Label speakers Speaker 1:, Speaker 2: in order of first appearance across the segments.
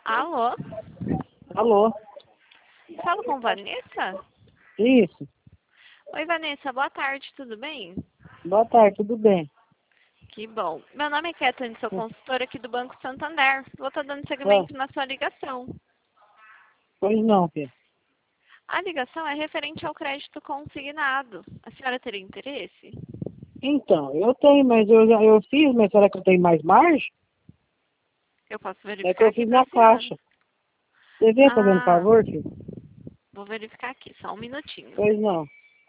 Speaker 1: Alô?
Speaker 2: Alô?
Speaker 1: Falo com Vanessa?
Speaker 2: Isso.
Speaker 1: Oi, Vanessa, boa tarde, tudo bem?
Speaker 2: Boa tarde, tudo bem?
Speaker 1: Que bom. Meu nome é Kathleen, sou consultora aqui do Banco Santander. Vou estar dando
Speaker 2: Ah,
Speaker 1: seguimento na sua ligação.
Speaker 2: pois não, filho.
Speaker 1: A ligação é referente ao crédito consignado. A senhora teria interesse?
Speaker 2: Então, eu tenho, mas eu fiz, mas será que eu tenho mais margem?
Speaker 1: Eu posso
Speaker 2: É que
Speaker 1: verificar
Speaker 2: eu
Speaker 1: aqui
Speaker 2: fiz
Speaker 1: para
Speaker 2: na
Speaker 1: a senhora.
Speaker 2: caixa. Você vê, fazendo
Speaker 1: Ah,
Speaker 2: favor, filho?
Speaker 1: vou verificar aqui, só um minutinho.
Speaker 2: Pois não.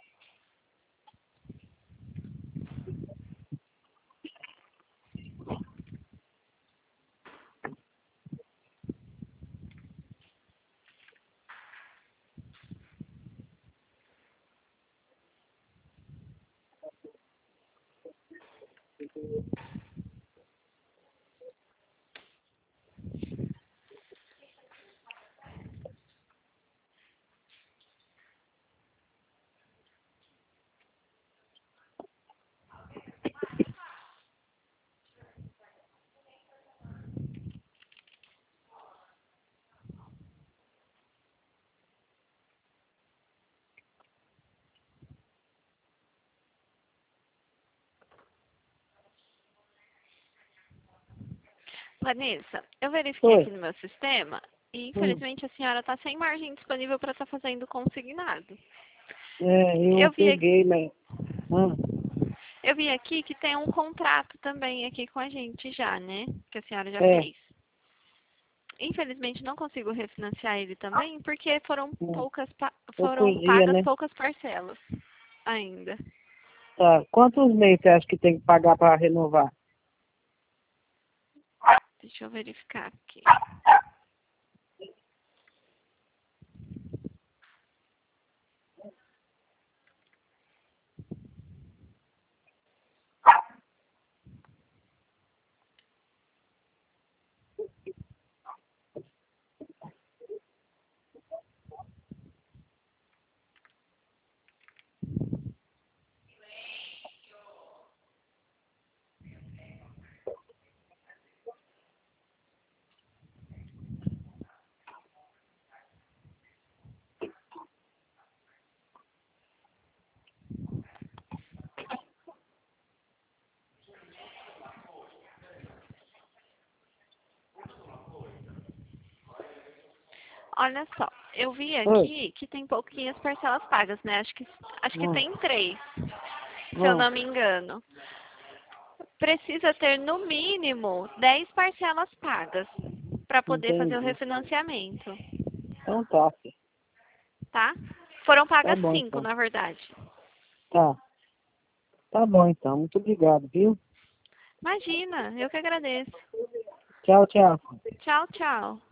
Speaker 1: Vanessa, eu verifiquei
Speaker 2: Foi.
Speaker 1: aqui no meu sistema e
Speaker 2: Hum.
Speaker 1: infelizmente a senhora está sem margem disponível para estar fazendo consignado.
Speaker 2: É, eu
Speaker 1: Eu vi,
Speaker 2: peguei, mas... Ah,
Speaker 1: eu vi aqui que tem um contrato também aqui com a gente já, né? Que a senhora já
Speaker 2: é.
Speaker 1: fez. Infelizmente não consigo refinanciar ele também porque
Speaker 2: Hum.
Speaker 1: foram
Speaker 2: Poucos dias,
Speaker 1: pagas
Speaker 2: né?
Speaker 1: poucas parcelas ainda.
Speaker 2: Tá. Quantos meses você acha que tem que pagar para renovar?
Speaker 1: Deixa eu verificar aqui. Olha só, eu vi
Speaker 2: Oi.
Speaker 1: aqui que tem pouquinhas parcelas pagas, né? Acho que
Speaker 2: Hum.
Speaker 1: tem 3, se eu
Speaker 2: Hum.
Speaker 1: não me engano. Precisa ter no mínimo 10 parcelas pagas para poder fazer o
Speaker 2: Entendi.
Speaker 1: refinanciamento,
Speaker 2: Então tá, filho.
Speaker 1: tá? Foram
Speaker 2: Tá
Speaker 1: pagas
Speaker 2: bom,
Speaker 1: 5,
Speaker 2: então.
Speaker 1: na verdade.
Speaker 2: Tá. Tá bom, então. Muito obrigado, viu?
Speaker 1: Imagina, eu que agradeço.
Speaker 2: Tchau, tchau.
Speaker 1: Tchau, tchau.